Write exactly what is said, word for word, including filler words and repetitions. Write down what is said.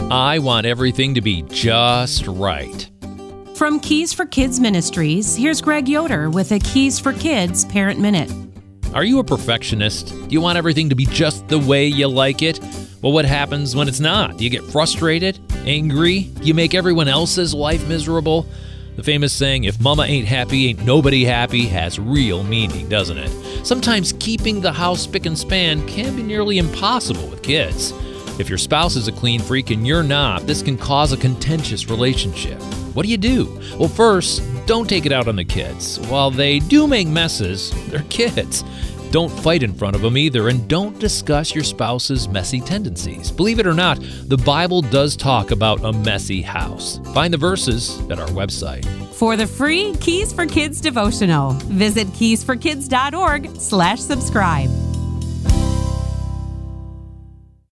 I want everything to be just right. From Keys for Kids Ministries, here's Greg Yoder with a Keys for Kids Parent Minute. Are you a perfectionist? Do you want everything to be just the way you like it? Well, what happens when it's not? Do you get frustrated, angry? Do you make everyone else's life miserable? The famous saying, if mama ain't happy, ain't nobody happy, has real meaning, doesn't it? Sometimes keeping the house spick and span can be nearly impossible with kids. If your spouse is a clean freak and you're not, this can cause a contentious relationship. What do you do? Well, first, don't take it out on the kids. While they do make messes, they're kids. Don't fight in front of them either, and don't discuss your spouse's messy tendencies. Believe it or not, the Bible does talk about a messy house. Find the verses at our website. For the free Keys for Kids devotional, visit keys for kids dot org slash subscribe.